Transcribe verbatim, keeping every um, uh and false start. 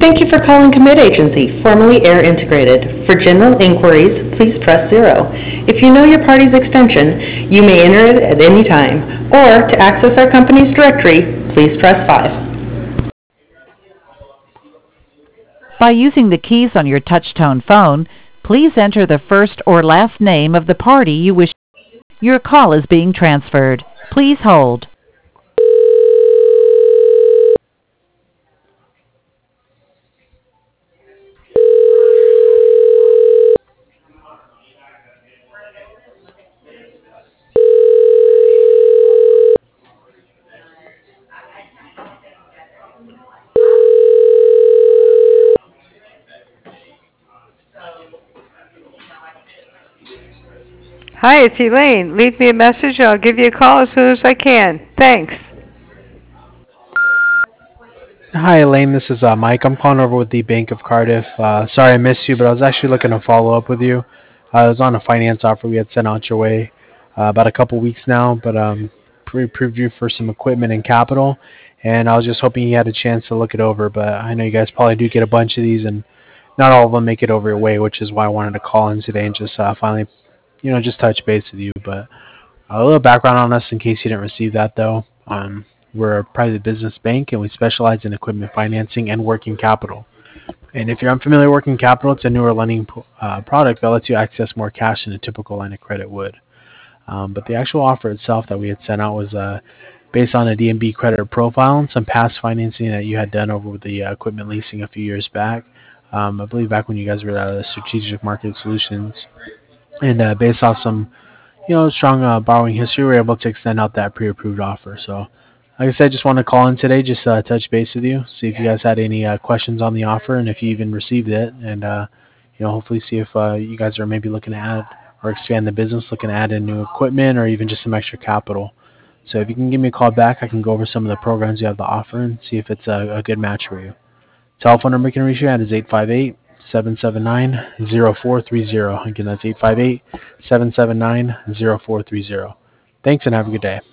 Thank you for calling Commit Agency, formerly Air Integrated. For general inquiries, please press zero. If you know your party's extension, you may enter it at any time. Or to access our company's directory, please press five. By using the keys on your touch-tone phone, please enter the first or last name of the party you wish. Your call is being transferred. Please hold. Hi, it's Elaine. Leave me a message and I'll give you a call as soon as I can. Thanks. Hi, Elaine. This is uh, Mike. I'm calling over with the Bank of Cardiff. Uh, sorry I missed you, but I was actually looking to follow up with you. Uh, I was on a finance offer we had sent out your way uh, about a couple weeks now, but um, pre-approved you for some equipment and capital, and I was just hoping you had a chance to look it over. But I know you guys probably do get a bunch of these, and not all of them make it over your way, which is why I wanted to call in today and just uh, finally, you know, just touch base with you. But a little background on us in case you didn't receive that, though. Um, we're a private business bank, and we specialize in equipment financing and working capital. And if you're unfamiliar with working capital, it's a newer lending uh, product that lets you access more cash than a typical line of credit would. Um, but the actual offer itself that we had sent out was uh, based on a D N B credit profile and some past financing that you had done over with the uh, equipment leasing a few years back. Um, I believe back when you guys were out of Strategic Market Solutions. And uh, based off some you know, strong uh, borrowing history, we're able to extend out that pre-approved offer. So, like I said, just want to call in today, just uh, touch base with you, see if you guys had any uh, questions on the offer and if you even received it, and uh, you know, hopefully see if uh, you guys are maybe looking to add or expand the business, looking to add in new equipment or even just some extra capital. So, if you can give me a call back, I can go over some of the programs you have to offer and see if it's a, a good match for you. Telephone number you can reach you at is eight five eight, seven seven nine, zero four three zero. Again, that's eight five eight, seven seven nine, zero four three zero. Thanks and have a good day.